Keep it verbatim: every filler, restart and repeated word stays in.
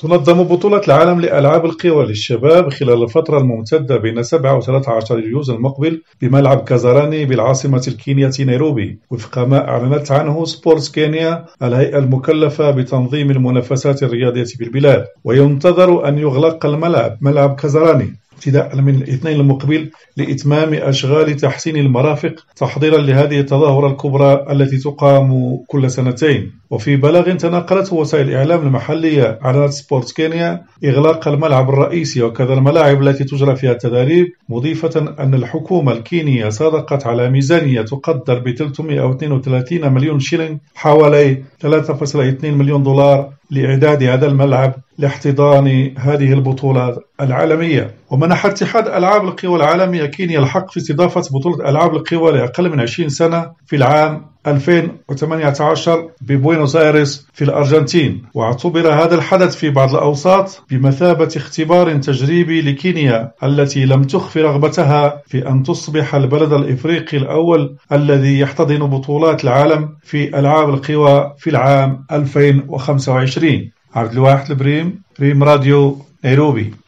تنظم بطولة العالم لألعاب القوى للشباب خلال الفترة الممتدة بين سبعة وثلاثة عشر يوليو المقبل بملعب كازاراني بالعاصمة الكينية نيروبي، وفق ما أعلنت عنه سبورتس كينيا الهيئة المكلفة بتنظيم المنافسات الرياضية بالبلاد. وينتظر أن يغلق الملعب ملعب كازاراني ابتداء من الاثنين المقبل لإتمام أشغال تحسين المرافق تحضيرا لهذه التظاهرة الكبرى التي تقام كل سنتين. وفي بلاغ تناقلته وسائل الإعلام المحلية، أعلنت سبورتس كينيا إغلاق الملعب الرئيسي وكذا الملاعب التي تجرى فيها التدريب، مضيفة أن الحكومة الكينية صادقت على ميزانية تقدر ب ثلاثمئة واثنين وثلاثين مليون شيلين، حوالي ثلاثة فاصلة اثنين مليون دولار، لإعداد هذا الملعب لاحتضان هذه البطولات العالمية. ومنح اتحاد ألعاب القوى العالمية كينيا الحق في استضافة بطولة ألعاب القوى لأقل من عشرين سنة في العام ألفين وثمانية عشر ببوينوس آيرس في الأرجنتين. واعتبر هذا الحدث في بعض الأوساط بمثابة اختبار تجريبي لكينيا التي لم تخف رغبتها في أن تصبح البلد الإفريقي الأول الذي يحتضن بطولات العالم في ألعاب القوى في العام ألفين وخمسة وعشرين. عبد الواحد البريم، ريم راديو، نيروبي.